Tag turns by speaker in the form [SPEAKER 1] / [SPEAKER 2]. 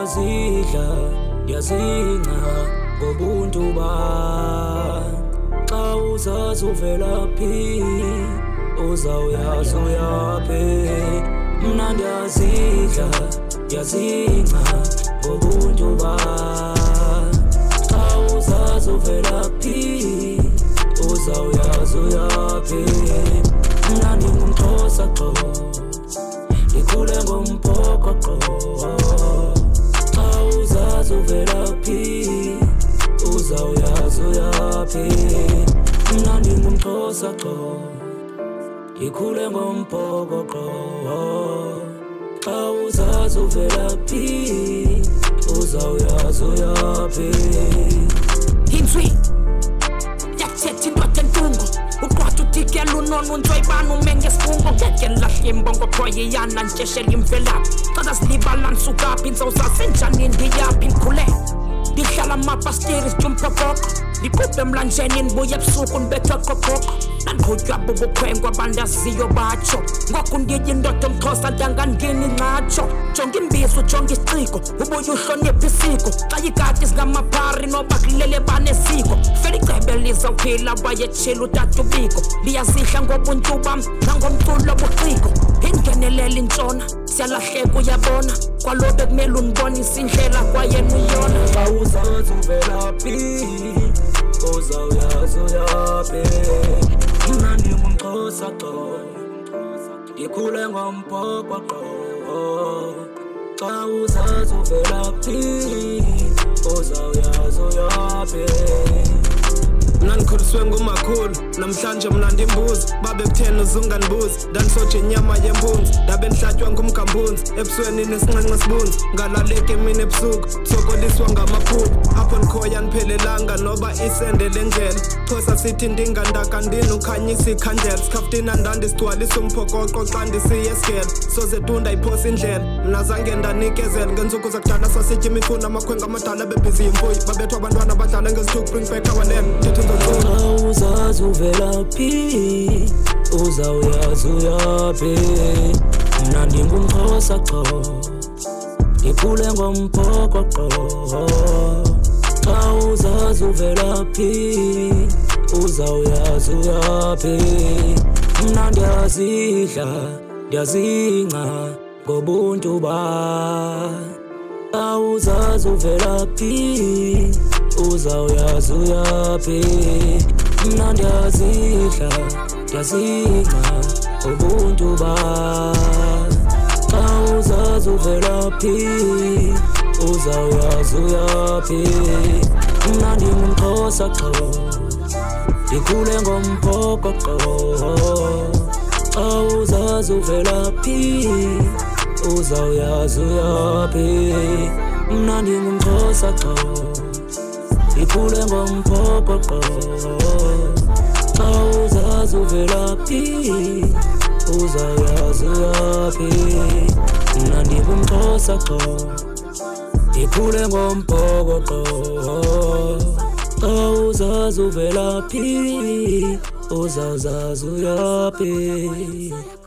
[SPEAKER 1] ndiyazidla ndiyazinca ngobuntu bam. Xa uzazi uvelaphi uzawuyazi uyaphi. Mna ndiyazidla ndiyazinca ngobuntu bam. Xa uzazi uvelaphi uzawuyazi uyaphi. Mna ndingumXhosa qho ndikhule ngomphokoqo. Xa uzazi uvelaphi uzawuyazi uyaphi. Mna ndingumXhosa qho ndikhule ngomphokoqo. Xa uzazi uvelaphi uzawuyazi uyaphi.
[SPEAKER 2] Inzwi yakuthetha indoda entungo uqwatha uthikela unono untsoyibana umenge sifungo. Ngeke ndilahle imbongo phoyiyana ntsheshela imvelaphi. Xa zazilibala nsukaphi intsawu zasenjani ndiyaphi ndikhule ndihlala amapastiri sityumphokoqo. Ndiqubhe emlanjeni ndibuye ebusuku ndibethwe qoqoqo. Ndandiqhutywa bubukhwenkwe abandaziyo batsho. Ngoku ndiye indoda omXhosa ndangangeni ncatsho. Jonga imbizo jonga isiciko ubuye uhloniphe isiko. Xa ikati zingamaphari noba kulele banesiko. Fela icebe lizawuphila wayetshila utata ubiko. Ndiyazihla ngobuntu bam nangomculo buciko. Ingenelela intshona siyalahleka uyabona. Kwalobe kumele undibonise indlela kwayena uyona.
[SPEAKER 1] Xa uzazi uvelaphi uzawuyazi uyaphi. Mna ndingumXhosa qho ndikhule ngomphokoqo. Xa uzazi uvelaphi uzawuyazi uyaphi.
[SPEAKER 3] Mna ndikhuliswe ngumakhulu namhlanje mna ndimbuzi. Babe kutheni uzungandibuzi ndandisoje inyama yembunzi. Ndabe ndihlatywa ngumgambunzi ebusweni nesinqenqe sibunzi. Ngalaleki emini ebusuku sokoliswa ngamaphupha. Apho ndikhoya ndiphelelanga noba isendele ndlela. Xhosa sithi ndingandaka ndini ukhanyisa ikhandlela. Sikhaftina ndandisigcwalisa umphokoqo xa ndisiya esigele. Soze tu ndayiphosa indlela mna zange ndanikezela. Ngeentsuku zakudala sasitya imifuno amakhwenkwe amadala bebhizi yimfuyo. Babethwa abantwana badlala ngezithuku bring back our land.
[SPEAKER 1] Xa uzazi uvelaphi uzawuyazi uyaphi. Mna ndingumXhosa qho ndikhule ngomphokoqo. Xa uzazi uvelaphi uzawuyazi uyaphi. Mna ndiyazidla ndiyazinca ngobuntu bam. Xa uzazi uvelaphi uzawuyazi uyaphi. Mna ndiyazidla ndiyazinca ngobuntu bam. Xa uzazi uvelaphi uzawuyazi uyaphi. Mna ndingumXhosa qho ndikhule ngomphokoqo. Xa uzazi uvelaphi uzawuyazi uyaphi. Mna ndingumXhosa qho ndikhule ngomphokoqo. Xa uzazi uvelaphi uzawuyazi uyaphi. Mna ndingumXhosa qho ndikhule ngomphokoqo. Xa uzazi uvelaphi uzawuzazi uyaphi.